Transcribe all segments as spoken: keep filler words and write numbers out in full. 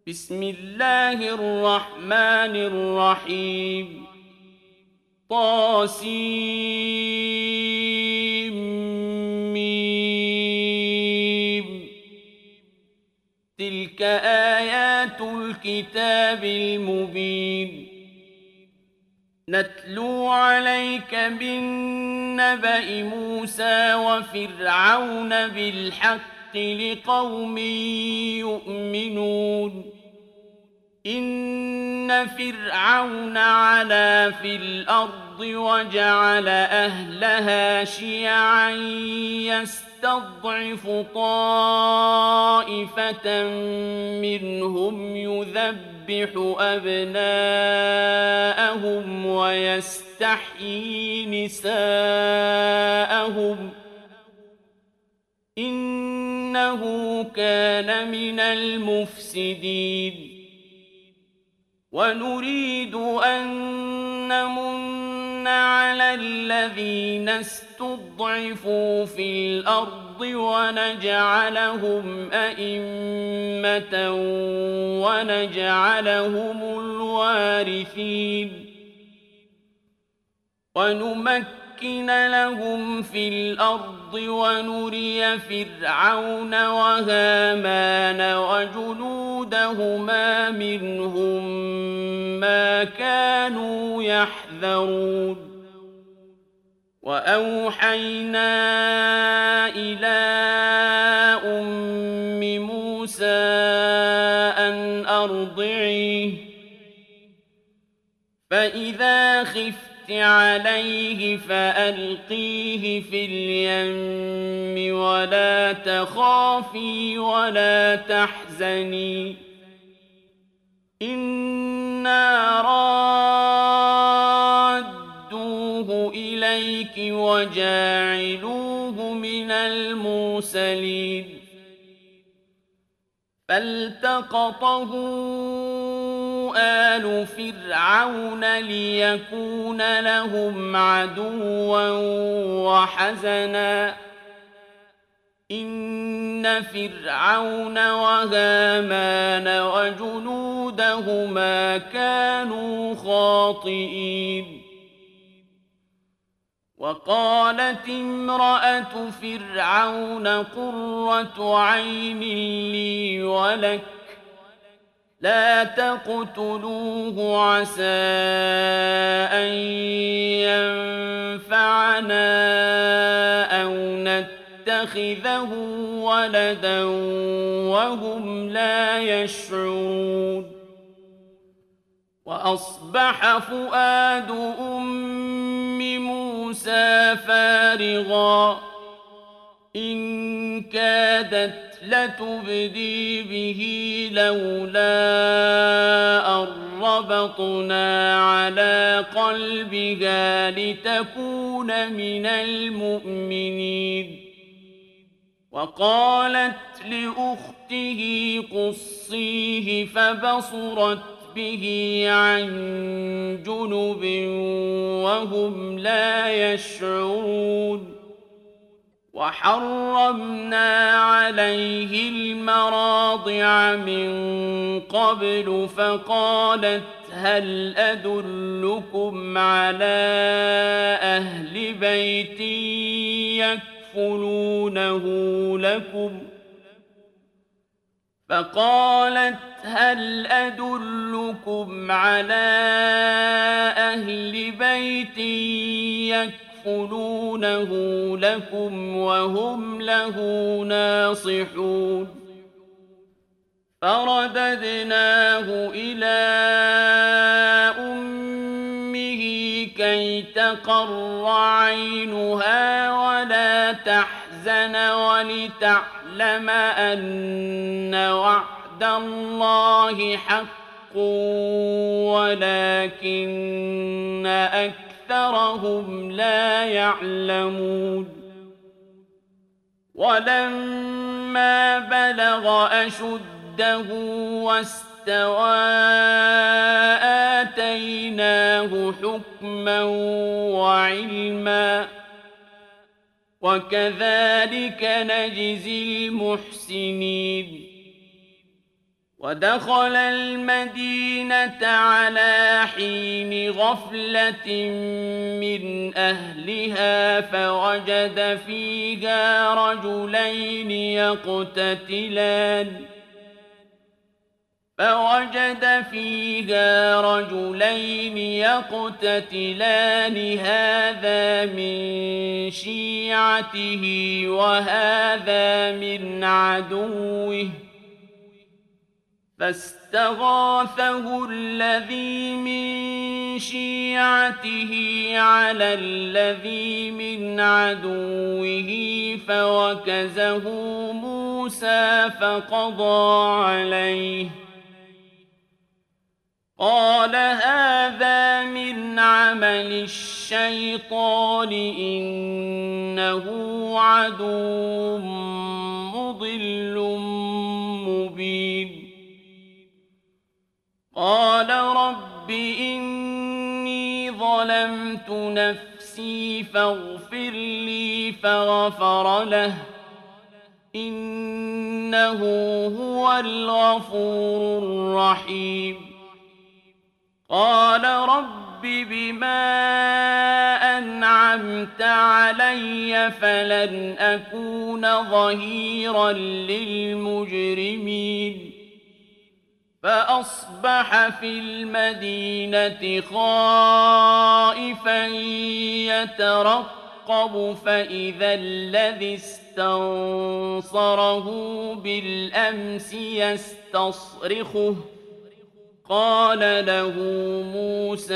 بسم الله الرحمن الرحيم طاسيم. تلك آيات الكتاب المبين نتلو عليك بالنبأ موسى وفرعون بالحق لقوم يؤمنون. إن فرعون علا في الأرض وجعل أهلها شيعا يستضعف طائفة منهم يذبح أبناءهم ويستحيي نساءهم إنه كان من المفسدين. ونريد أن نمن على الذين استضعفوا في الأرض ونجعلهم أئمة ونجعلهم الوارثين ونمكن لهم في الأرض ونري فرعون وهامان وجنودهما منهم ما كانوا يحذرون. وأوحينا إلى أم موسى أن أرضعيه فإذا خفت عليه فألقيه في اليم ولا تخافي ولا تحزني إنا رادوه إليك وجاعلوه من المرسلين. فالتقطه آل فرعون ليكون لهم عدوا وحزنا إن فرعون وهامان وجنودهما كانوا خاطئين. وقالت امرأة فرعون قرة عين لي ولك لا تقتلوه عسى أن ينفعنا أو نتخذه ولدا وهم لا يشعرون. وأصبح فؤاد أم موسى فارغا إن كادت لتبدي به لولا أن ربطنا على قلبها لتكون من المؤمنين. وقالت لأخته قصيه فبصرت به عن جنب وهم لا يشعرون. وحرمنا عليه المراضع من قبل فقالت هل أدلكم على أهل بيت يكفلونه لكم فقالت هل أدلكم على أهل بيت يكفلونه لكم وهم له ناصحون. فرددناه إلى أمه كي تقر عينها ولا تحزن ولتعلم أن وعد الله حق ولكن أكثرهم لا يعلمون. ولما بلغ أشده واستوى آتيناه حكما وعلما وكذلك نجزي المحسنين ودخل المدينة على حين غفلة من أهلها فوجد فيها رجلين يقتتلان فوجد فيها رجلين يقتتلان هذا من شيعته وهذا من عدوه فاستغاثه الذي من شيعته على الذي من عدوه فوكزه موسى فقضى عليه قال هذا من عمل الشيطان إنه عدو مضل مبين قال رب إني ظلمت نفسي فاغفر لي فغفر له إنه هو الغفور الرحيم قال رب بما أنعمت علي فلن أكون ظهيرا للمجرمين فأصبح في المدينة خائفا يترقب فإذا الذي استنصره بالأمس يستصرخه قال له موسى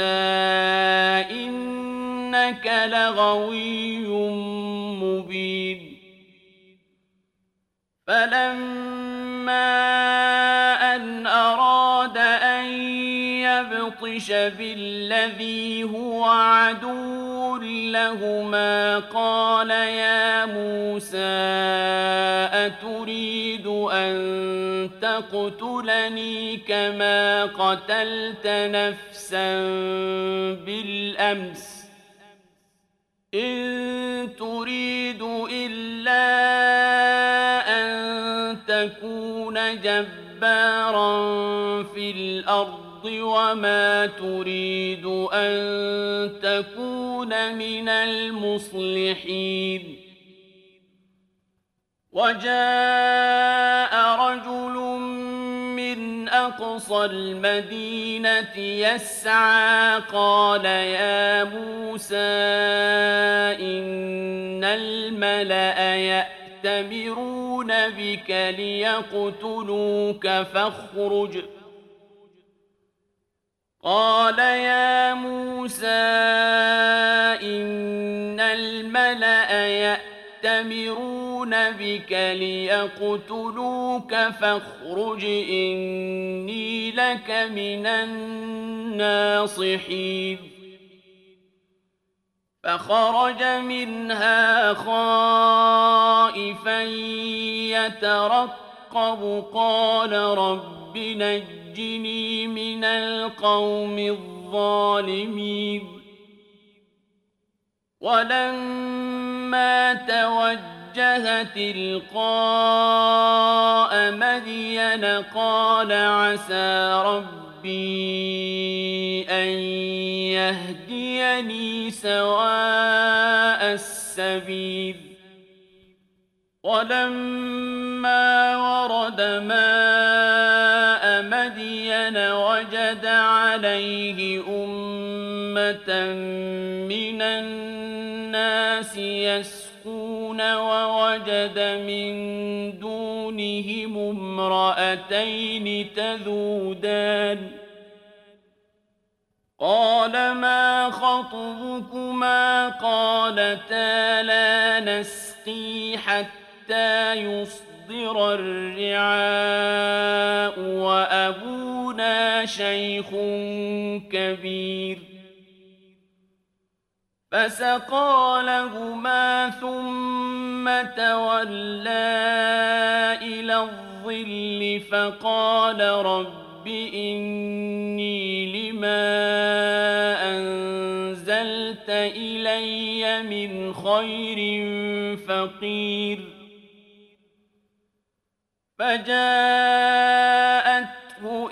إنك لغوي مبين فلما أن أراد أن يبطش بالذي هو عدو لهما قال يا موسى أتريد أن تقتلني كما قتلت نفسا بالأمس إن تريد إلا أن تكون جبارا في الأرض وما تريد أن تكون من المصلحين وجاء رجل من أقصى المدينة يسعى قال يا موسى إن الملأ يأتمرون بك ليقتلوك فاخرج قال يا موسى إن الملأ يأتمرون بك ليقتلوك فاخرج إني لك من الناصحين فخرج منها خائفا يترقب قال رب نجني من القوم الظالمين ولما توجه تلقاء مدين قال عسى ربي أن يهديني سواء السبيل ولما ورد ماء مدين وجد عليه أمة من الناس يسقون ووجد من دونهم امرأتين تذودان قال ما خطبكما قالتا لا نسقي حتى يصدر الرعاء وأبونا شيخ كبير فسقى لهما ثم تولى إلى الظل فقال رب إني لما أنزلت إلي من خير فقير فجاءت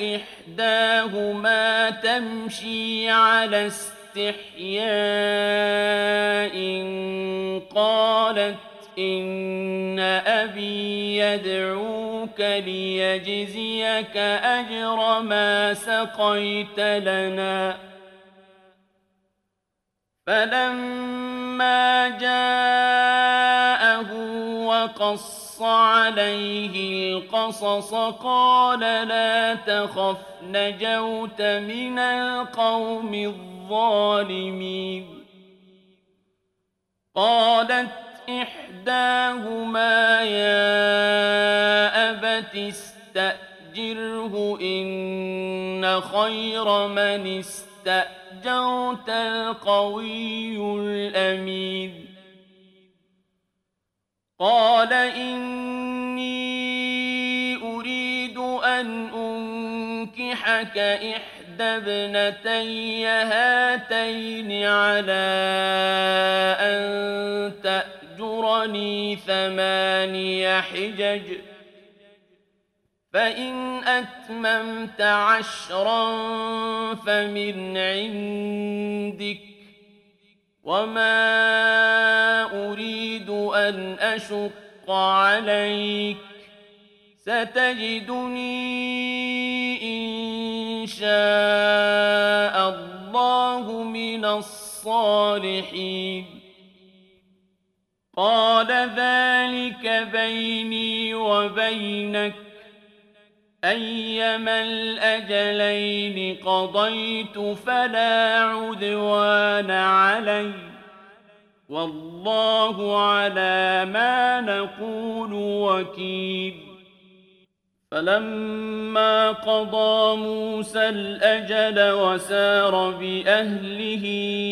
إحداهما تمشي على استحياء قالت إن أبي يدعوك ليجزيك أجر ما سقيت لنا. فلما جاءه وقص عليه القصص قال لا تخف نجوت من القوم الظالمين. قالت إحداهما يا أبت استأجره إن خير من استأجرت القوي الأمين. قال إني أريد أن أنكحك إحدى ابنتي هاتين على أن تأجرني ثماني حجج فإن أتممت عشرا فمن عندك وما أريد أن أشق عليك ستجدني إن شاء الله من الصالحين. قال ذلك بيني وبينك أيما الأجلين قضيت فلا عدوان علي والله على ما نقول وكيل. فلما قضى موسى الأجل وسار بأهله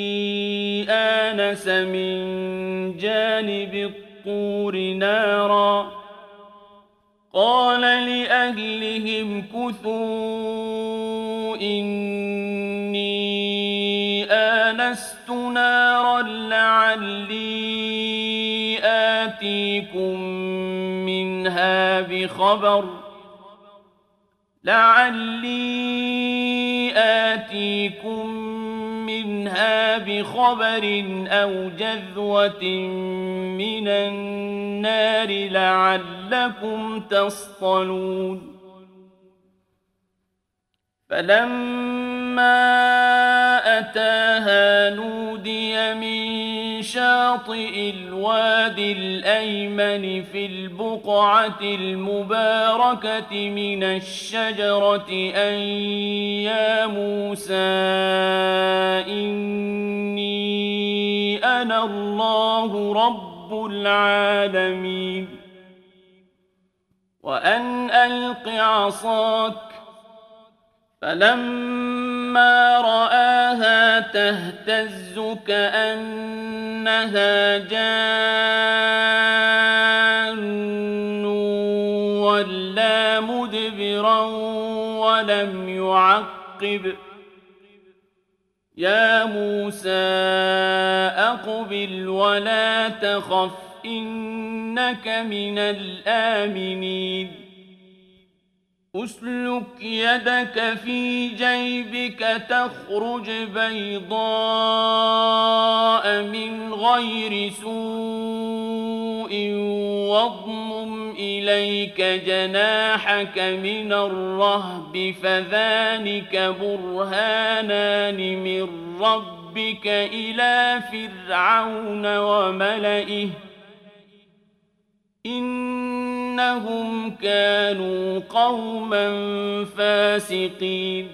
آنس من جانب الطور نارا قال لأهلهم كثوا إني آنست نارا لعلي آتيكم منها بخبر لعلي آتيكم منها بخبر أو جذوة من النار لعلكم تصطلون. فلما أتاها نودي من شاطئ الوادي الأيمن في البقعة المباركة من الشجرة أن يا موسى إني أنا الله رب العالمين وأن ألق عصاك. فلما رآها تهتز كأنها جان ولا مدبرا ولم يعقب يا موسى أقبل ولا تخف إنك من الآمنين. أسلك يدك في جيبك تخرج بيضاء من غير سوء واضمم إليك جناحك من الرهب فذلك برهانان من ربك إلى فرعون وملئه إنهم كانوا قوما فاسقين.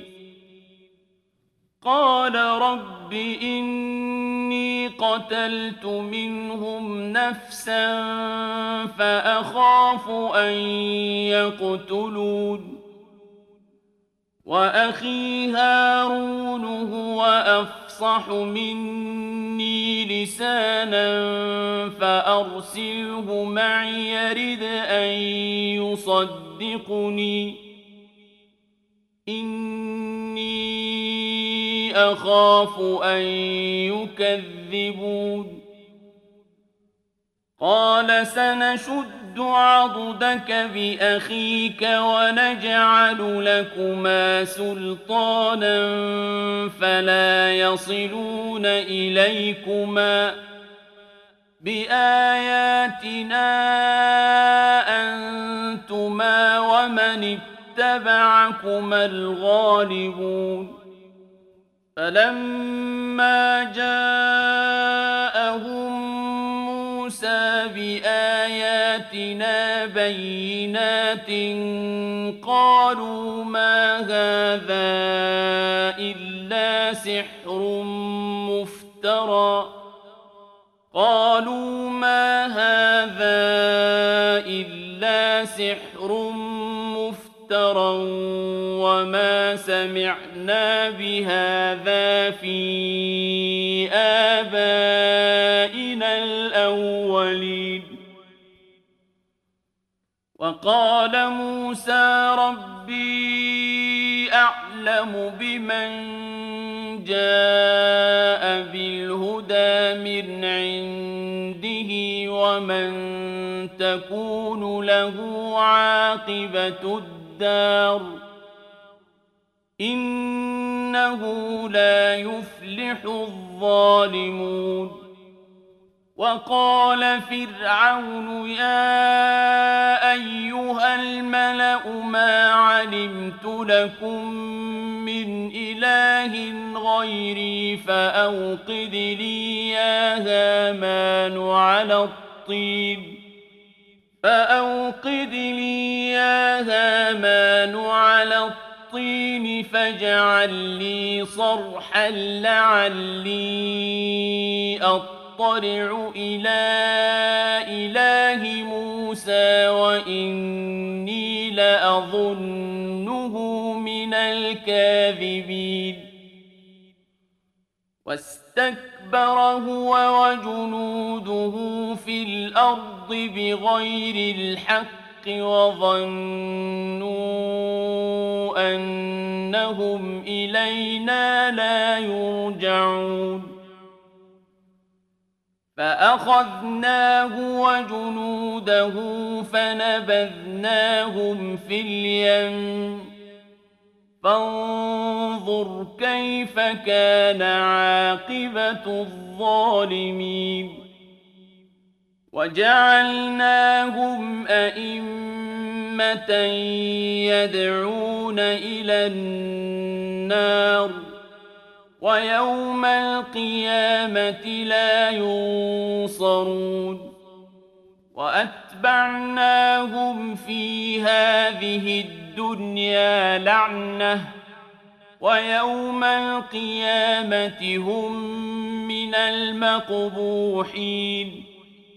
قال رب إني قتلت منهم نفسا فأخاف أن يقتلون وأخي هارون هو أفصح مني لسانا فأرسله معي يرد أن يصدقني إني أخاف أن يكذبون. قال سنشد نشد عضدك بأخيك ونجعل لكما سلطانا فلا يصلون إليكما بآياتنا أنتما ومن اتبعكما الغالبون فلما جاءهم موسى بآياتنا بينات قالوا ما هذا إلا سحر مفترى قالوا ما هذا إلا سحر مفترى وما سمعنا بهذا في آبائنا الأولين وقال موسى ربي أعلم بمن جاء بالهدى من عنده ومن تكون له عاقبة الدار إنه لا يفلح الظالمون وقال فرعون يا أيها الملأ ما علمت لكم من إله غيري فأوقد لي يا هامان على الطين فأوقد لي يا هامان على الطين فاجعل لي صرحا لعلي أطلع إلى إله موسى وإني لأظنه من الكاذبين واستكبر هو وجنوده في الأرض بغير الحق وظنوا أنهم إلينا لا يرجعون فأخذناه وجنوده فنبذناهم في اليم فانظر كيف كان عاقبة الظالمين وجعلناهم أئمة يدعون إلى النار ويوم القيامة لا ينصرون وأتبعناهم في هذه الدنيا لعنة ويوم القيامة هم من المقبوحين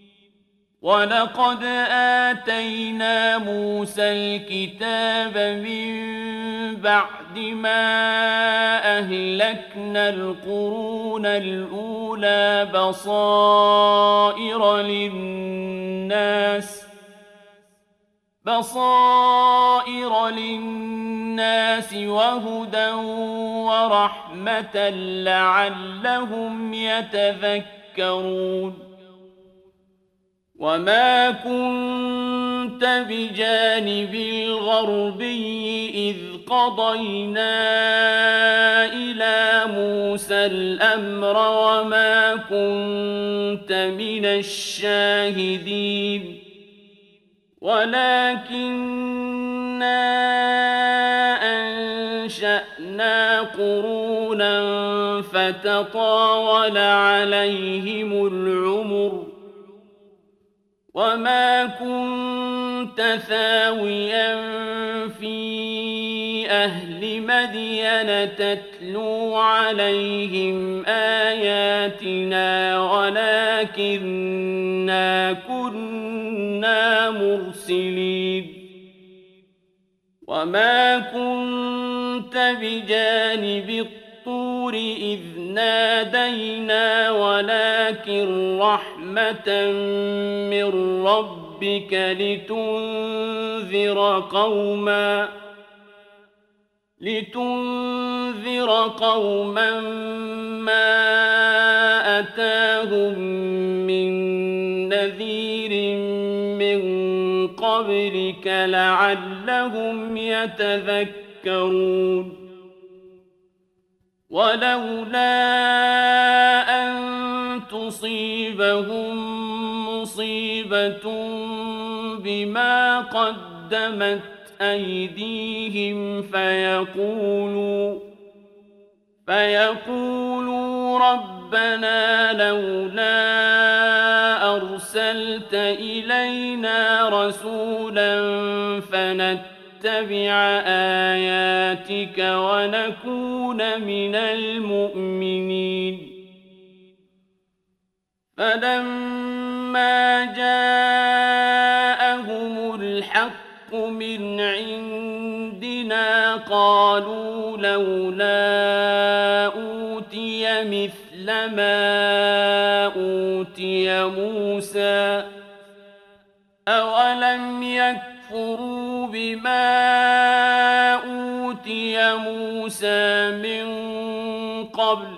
ولقد آتينا موسى الكتاب من بعد ما أهلكنا القرون الأولى بصائر للناس بصائر للناس وهدى ورحمة لعلهم يتذكرون وما كنت بجانب الغربي إذ قضينا إلى موسى الأمر وما كنت من الشاهدين ولكننا أنشأنا قرونا فتطاول عليهم العمر وما كنت ثاويا في أهل مدين تتلو عليهم آياتنا ولكننا كنا مرسلين وما كنت بجانب الطور إذ نادينا ولكن رحمة من ربك لتنذر قوما لتنذر قوما ما أتاهم من نذير من قبلك لعلهم يتذكرون ولولا أن تصيبهم مصيبة بما قدمت أيديهم فيقولوا فيقولوا ربنا لولا أرسلت إلينا رسولا فنتبع آياتك ونكون من المؤمنين فلما جاءهم الحق من عندنا قالوا لولا أوتي مثل ما أوتي موسى أولم يكفروا بما أوتي موسى من قبل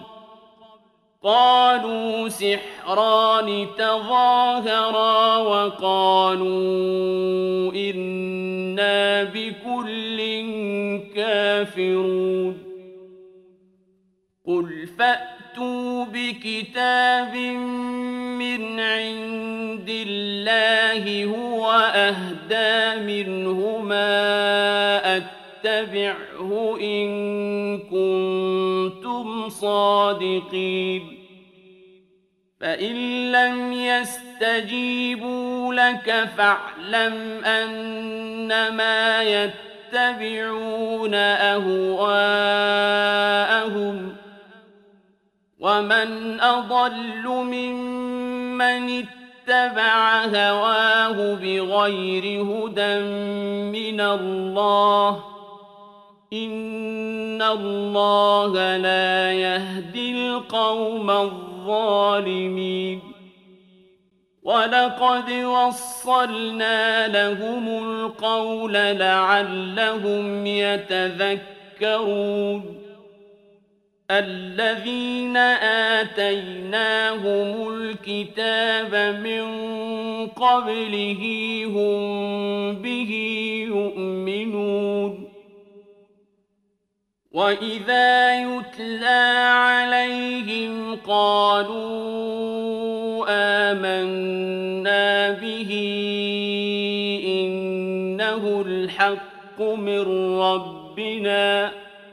قالوا سحران تظاهرا وقالوا إنا بكل كافرون قل فأتوا بكتاب من عند الله هو أهدى منهما اتبعه إن كنتم صادقين فإن لم يستجيبوا لك فاعلم أنما يتبعون أهواءهم ومن أضل ممن اتبع هواه بغير هدى من الله إن الله لا يهدي القوم الظالمين ولقد وصلنا لهم القول لعلهم يتذكرون الذين آتيناهم الكتاب من قبله هم به يؤمنون وإذا يتلى عليهم قالوا آمنا به إنه الحق من ربنا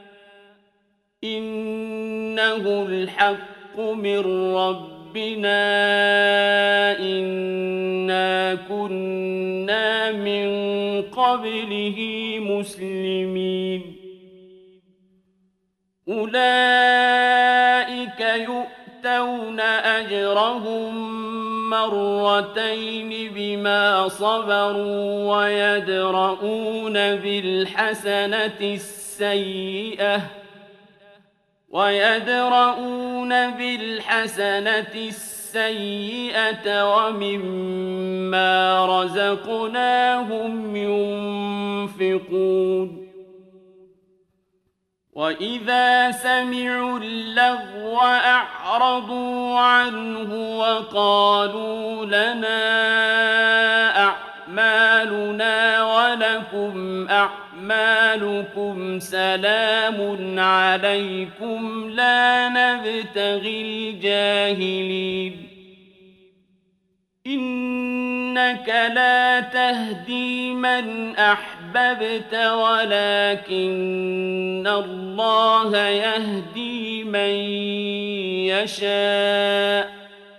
إنه الحق من ربنا إنا كنا من قبله مسلمين أولئك يؤتون أجرهم مرتين بما صبروا ويدرؤون بالحسنة السيئة ويدرؤون بالحسنة السيئة ومما رزقناهم ينفقون وإذا سمعوا اللغو أعرضوا عنه وقالوا لنا أعمالنا ولكم أعمالكم سلام عليكم لا نبتغي الجاهلين إنك لا تهدي من أحببت ولكن الله يهدي من يشاء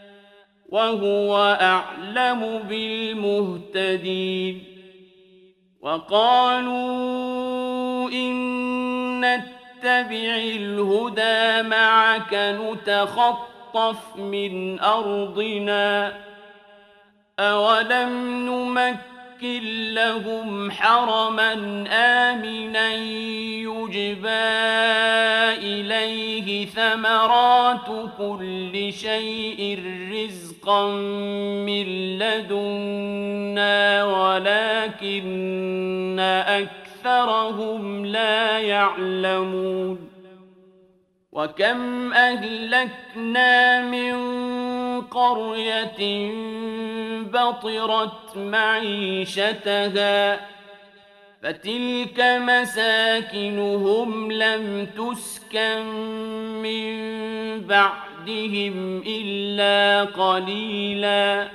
وهو أعلم بالمهتدين وقالوا إن نتبع الهدى معك نتخطف من أرضنا أولم نمكن لهم حرما آمنا يجبى إليه ثمرات كل شيء رزقا من لدنا ولكن أكثرهم لا يعلمون وكم أهلكنا من قرية بطرت معيشتها فتلك مساكنهم لم تسكن من بعدهم إلا قليلا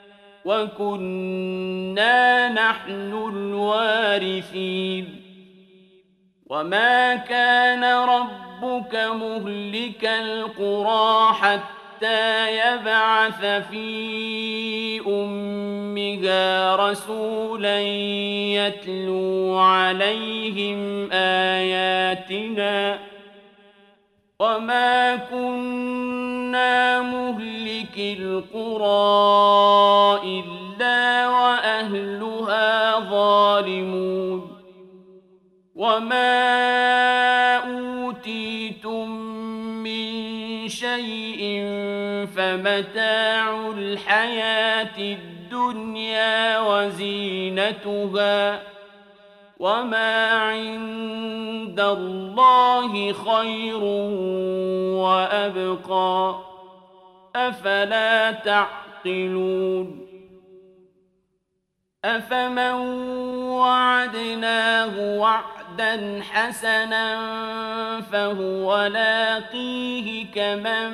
وكنا نحن الوارثين وما كان ربك مهلك القرى حتى يبعث في أمها رسولا يتلو عليهم آياتنا وما كنا مهلك القرى إلا وأهلها ظالمون وما أوتيتم من شيء فمتاع الحياة الدنيا وزينتها وما عند الله خير وأبقى أفلا تعقلون أفمن وعدناه وعدا حسنا فهو لاقيه كمن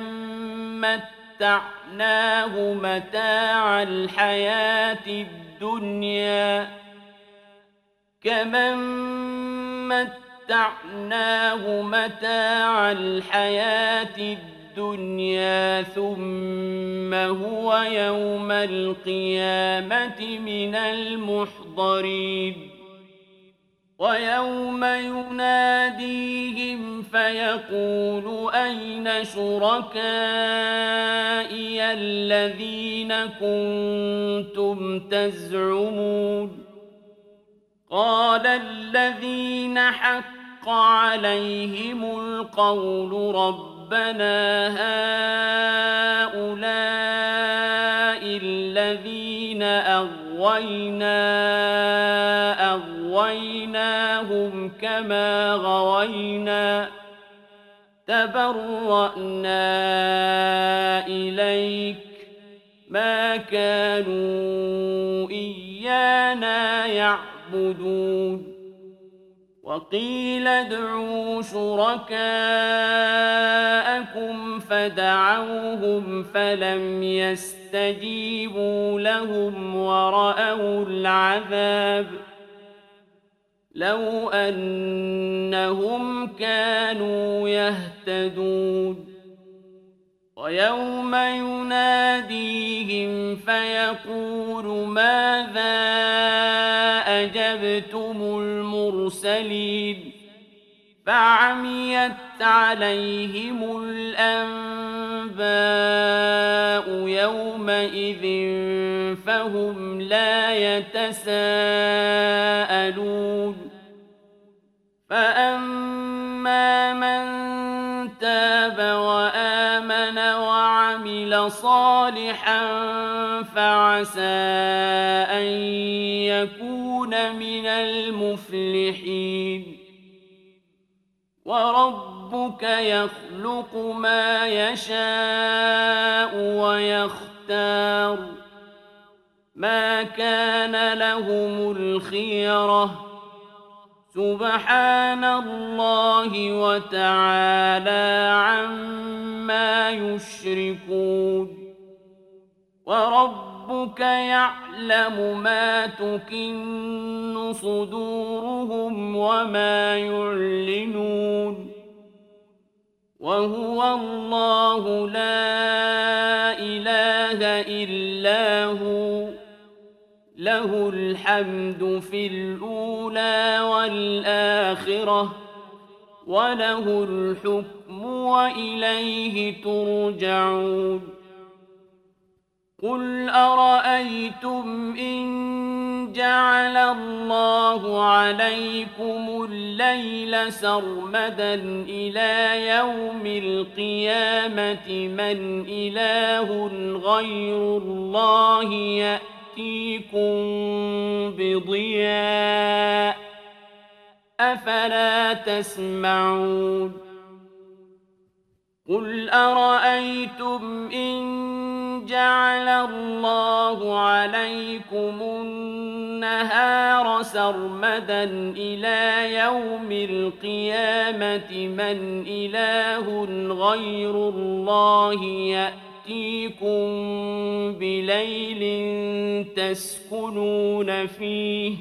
متعناه متاع الحياة الدنيا كمن متعناه متاع الحياة الدنيا ثم هو يوم القيامة من المحضرين ويوم يناديهم فيقول أين شركائي الذين كنتم تزعمون قال الذين حق عليهم القول ربنا هؤلاء الذين أغوينا أغويناهم كما غوينا تبرأنا إليك ما كانوا إيانا يعبدون وقيل ادعوا شركاءكم فدعوهم فلم يستجيبوا لهم ورأوا العذاب لو أنهم كانوا يهتدون ويوم يناديهم فيقول ماذا أجبتم المرسلين فعميت عليهم الأنباء يومئذ فهم لا يتساءلون فأما من تاب وآمن وعمل صالحا فعسى أن يكون من المفلحين وربك يخلق ما يشاء ويختار ما كان لهم الخيرة سبحان الله وتعالى عما يشركون وربك يعلم ما تكن صدورهم وما يعلنون وهو الله لا إله إلا هو له الحمد في الأولى والآخرة وله الحكم وإليه ترجعون قل أرأيتم إن جعل الله عليكم الليل سرمدا إلى يوم القيامة من إله غير الله يأتيكم بضياء أفلا تسمعون قل أرأيتم إن جعل الله عليكم النهار سرمدا إلى يوم القيامة من إله غير الله يأتيكم بليل تسكنون فيه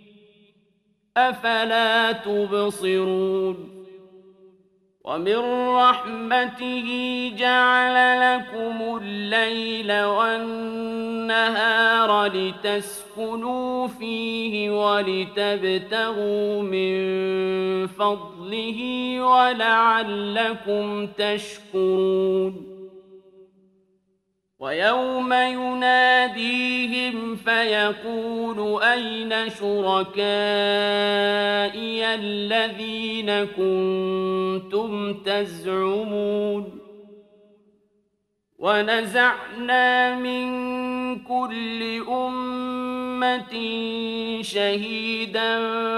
أفلا تبصرون ومن رحمته جعل لكم الليل والنهار لتسكنوا فيه ولتبتغوا من فضله ولعلكم تشكرون ويوم يناديهم فيقول أين شركائي الذين كنتم تزعمون ونزعنا من كل أمة شهيدا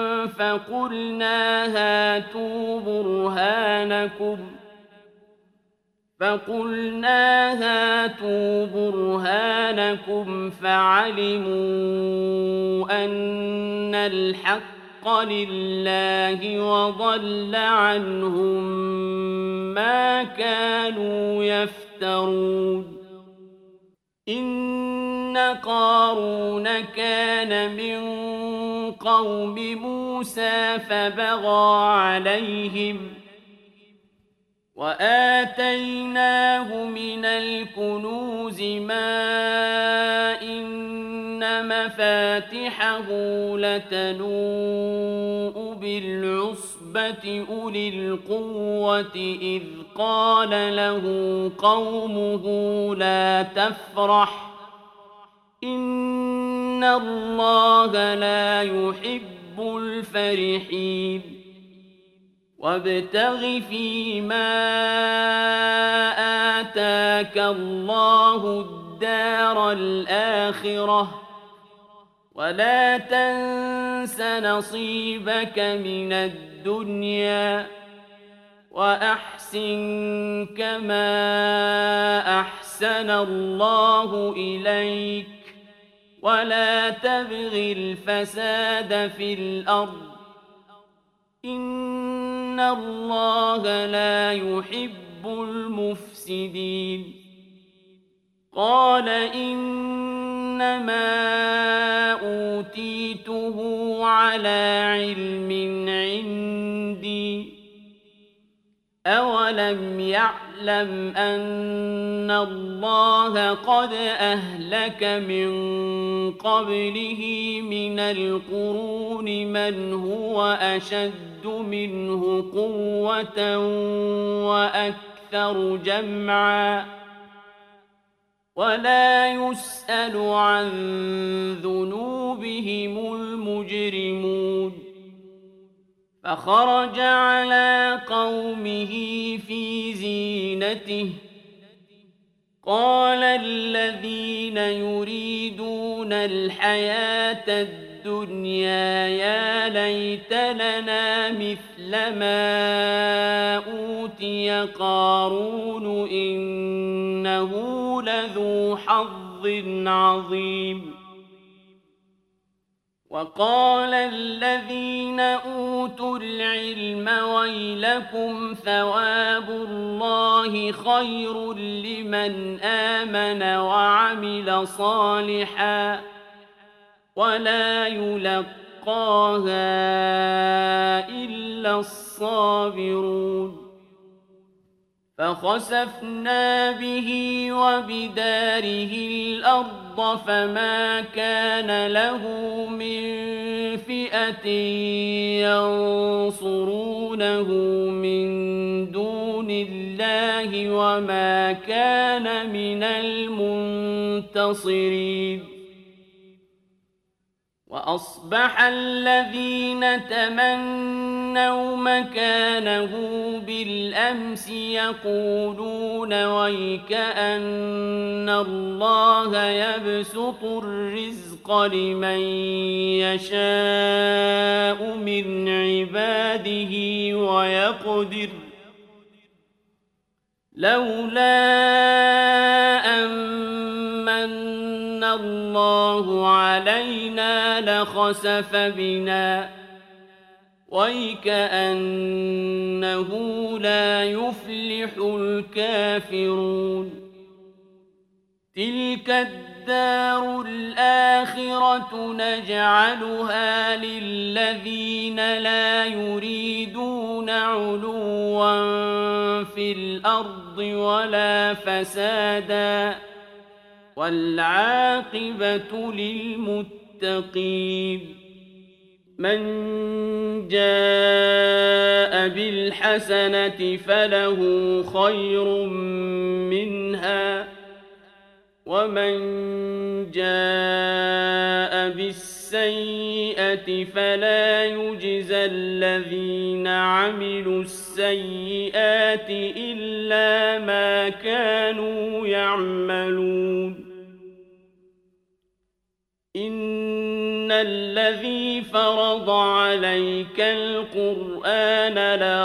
فقلنا هاتوا برهانكم فقلنا هاتوا برهانكم فعلموا أن الحق لله وضل عنهم ما كانوا يفترون إن قارون كان من قوم موسى فبغى عليهم وآتيناه من الكنوز ما إن مفاتحه لتنوء بالعصبة أولي القوة إذ قال له قومه لا تفرح إن الله لا يحب الفرحين وابتغ فيما آتاك الله الدار الآخرة ولا تنس نصيبك من الدنيا وأحسن كما أحسن الله إليك ولا تبغ الفساد في الأرض إن الله لا يحب المفسدين قال إنما أوتيته على علم عندي أولم يعلم أن الله قد أهلك من قبله من القرون من هو أشد منه قوة وأكثر جمعا ولا يسأل عن ذنوبهم المجرمون فخرج على قومه في زينته قال الذين يريدون الحياة الدنيا يا ليت لنا مثل ما أوتي قارون إنه لذو حظ عظيم وقال الذين أوتوا العلم ويلكم ثواب الله خير لمن آمن وعمل صالحا ولا يلقاها إلا الصابرون فخسفنا به وبداره الأرض فما كان له من فئة ينصرونه من دون الله وما كان من المنتصرين وأصبح الذين تمنوا مكانه بالأمس يقولون ويكأن الله يبسط الرزق لمن يشاء من عباده ويقدر لولا أن الله علينا لخسف بنا ويكأنه لا يفلح الكافرون تلك الدار الآخرة نجعلها للذين لا يريدون علوا في الأرض ولا فسادا والعاقبة للمتقين من جاء بالحسنة فله خير منها ومن جاء بالسيئة فلا يجزى الذين عملوا السيئات إلا ما كانوا يعملون إن الذي فرض عليك القرآن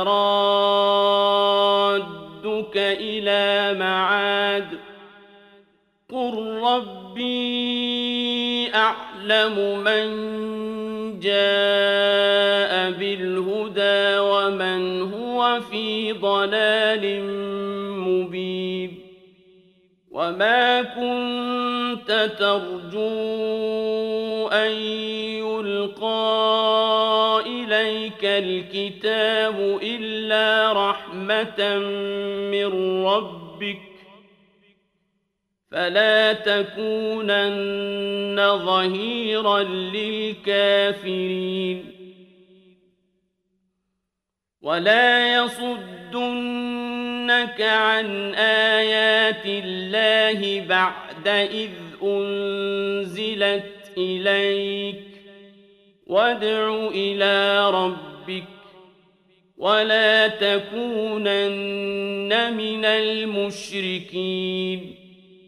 لرادك إلى معاد قل ربي أعلم من جاء بالهدى ومن هو في ضلال مبين وما كنت ترجو أن يلقى إليك الكتاب إلا رحمة من ربك فلا تكونن ظهيرا للكافرين ولا يصدنك عن آيات الله بعد إذ أنزلت إليك وادع إلى ربك ولا تكونن من المشركين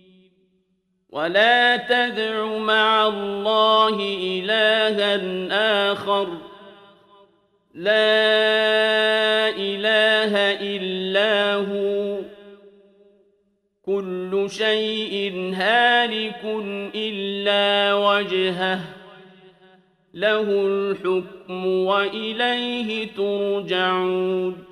ولا تدع مع الله إلها آخر لا إله إلا هو كل شيء هالك إلا وجهه له الحكم وإليه ترجعون